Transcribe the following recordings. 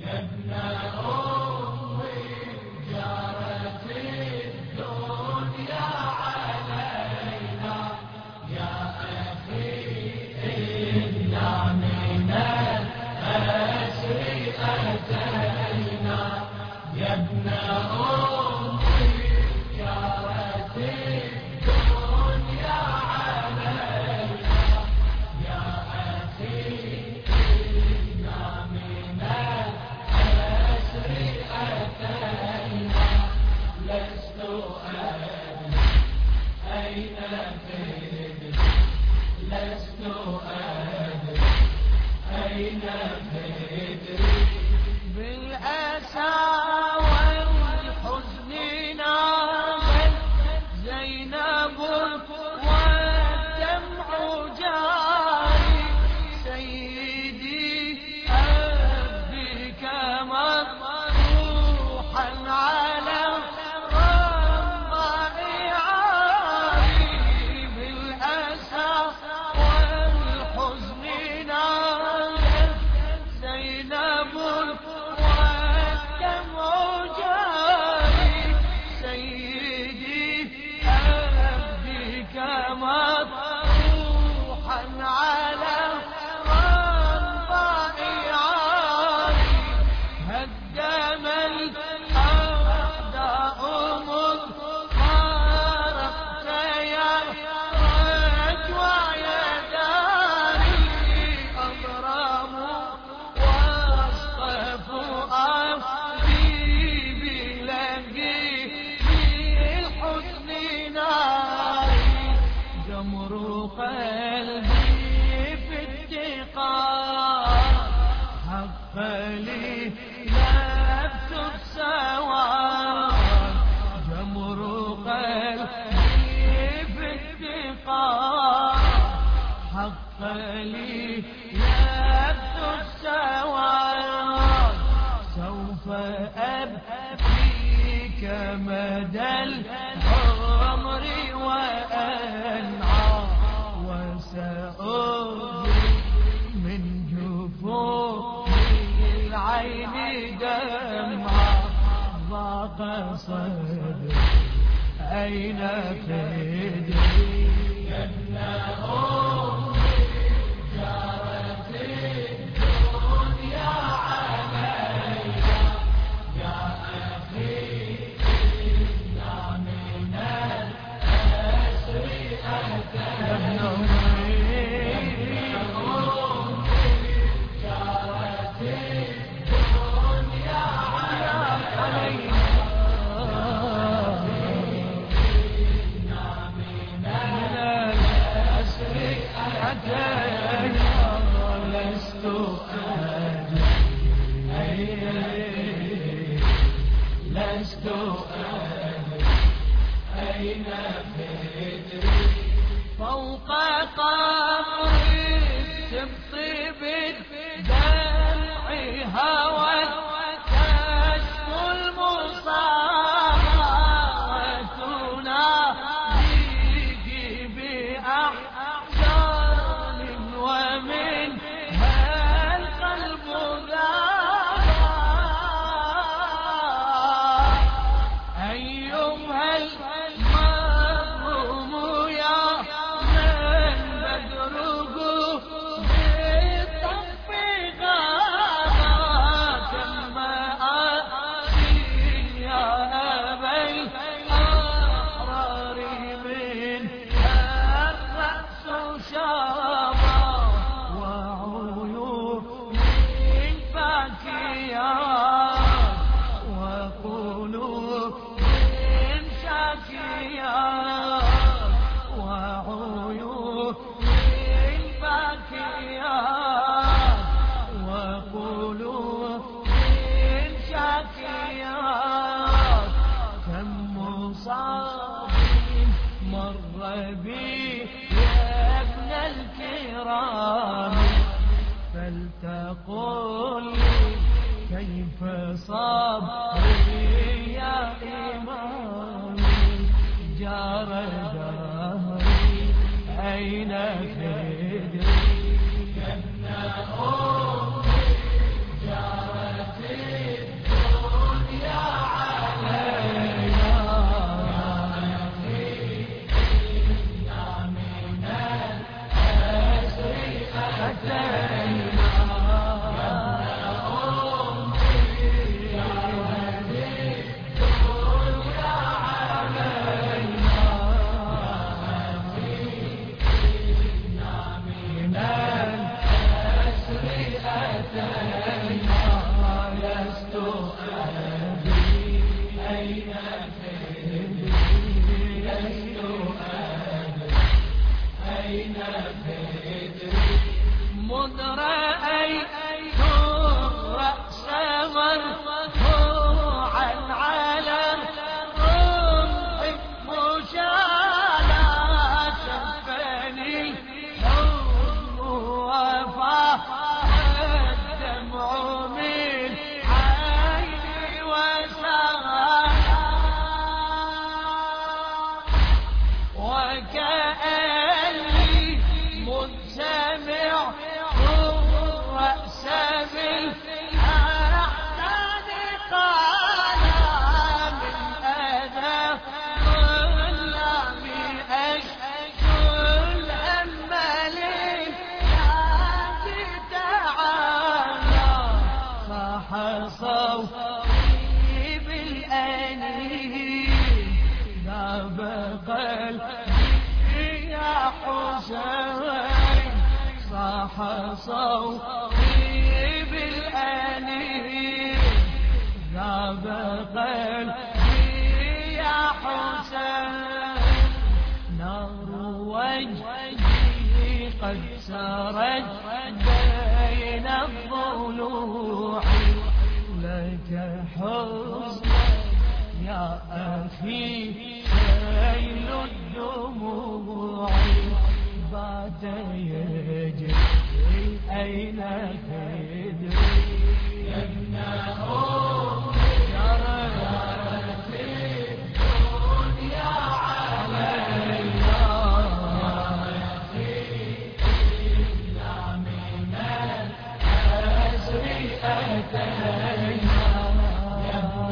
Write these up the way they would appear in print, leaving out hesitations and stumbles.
يا ابن أمي جارت الدنيا علينا يا أخي إنا من الأسر أتينا يا ابن أمي جارت الدنيا علينا يا أخي إنا من الأسر أتينا لست أدري أين تدري لست أدري أين تدري بالأسى والحزن نامت زينب والدمع جاري سيدي أبيك مطروحا على رمضان عاري بالأسى والحزن نامت زينب والدمع جاري سيدي أبيك مطروحا على رمضان عاري هدم الأعداء مذ فارقت يا رجوى يا داري أضرموا واصطفوا أبيبي لقي في الحزن ناري جمر قلبي في التقاء حق لي لبث السواد جمر قلبي في التقاء حق لي لبث السواد سوف أبكيك مدى العمر وأنعى وسأجري من جفوني العين دمعا ضاق صدري أين تدري يا ابن أمي جارت الدنيا علينا يا أخي إنا من الأسر أتينا جارت الدنيا علينا إنا من الأسر أتينا لست أدري لست أدري أين تدري فوق قبر السبط بالدمع هوت تشكو المصابتنا بك بأحزان ومن القلب ذاب أيها المظلوم يا من بدره بالطف غابا كما أسير يا أبا الأحرار من الرأس شابا وعيون فاكيات وقلوب شاكيات وعيون باكيات وقلوب شاكيات كم مصاب مر بي يا ابن الكرام فلتقل لي كيف صبري يا إمامي جار دهري أين تدري يا ابن أمي جارت حسين صاح صوتي بالأنين ذاب قلبي يا حسين نار وجهي قد سرت بين الضلوع لك حزن يا أخي سيل الدموع بات يجري أين تدري يا ابن أمي جرت الدنيا علي يا أخي إنا من الأسر أتينا يا ابن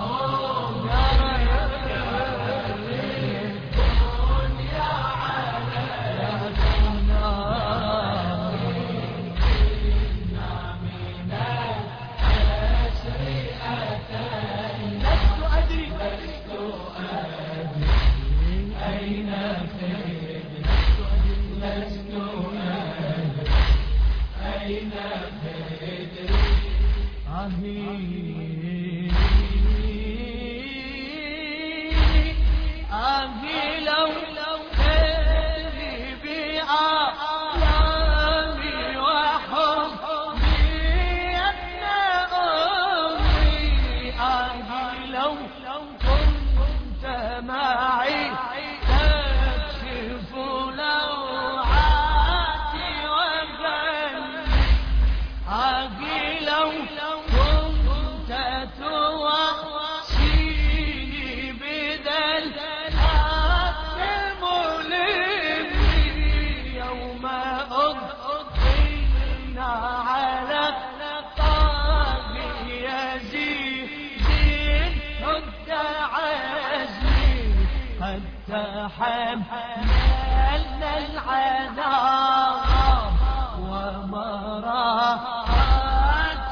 تحملنا العذاب ومرات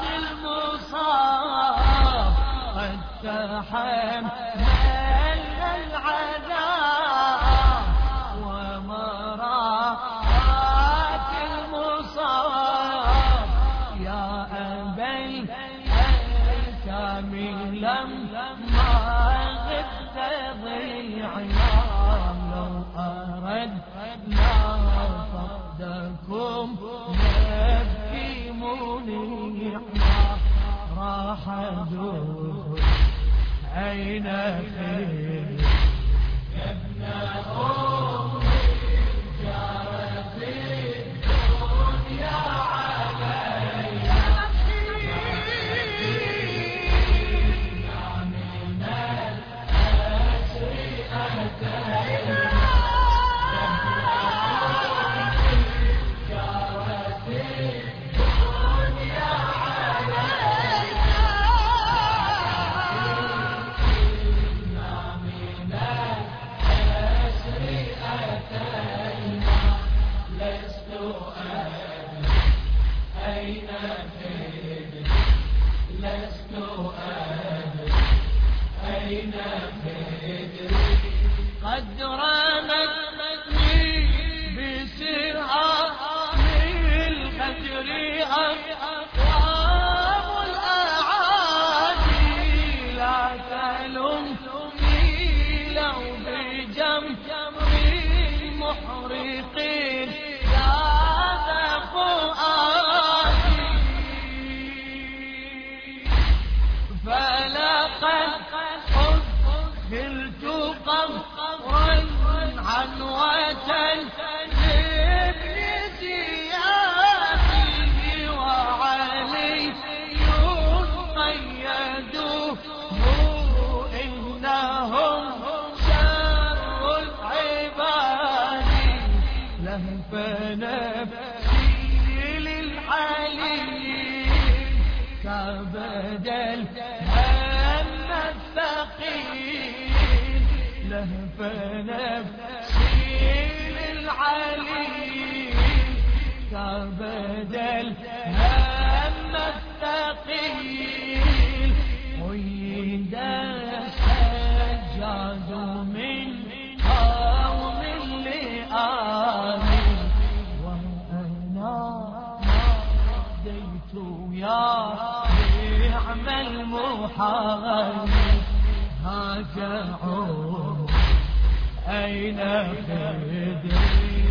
المصاب قد تحملنا العذاب ومرات المصاب يا أبي الكامل لما غبت ضيعنا لو أردنا فقدكم نبكي منيعنا راح دور أين خير يا ابن أمي جرت الدنيا علي قد رمتني بسرعة القدر أقوام الأعادي لا تلمني لو بجمر محرقين زاد فؤادي فلقد خلت قمرا عنوة لابن زيادي وعلي قيدوه إنهم شر العباد لهف نفسي للعلي كبدل هم الثقيل لهف نفسي للعلي كبدل هم الثقيل قيد السجاد من قوم لآمن المحال هاك عود أين خدري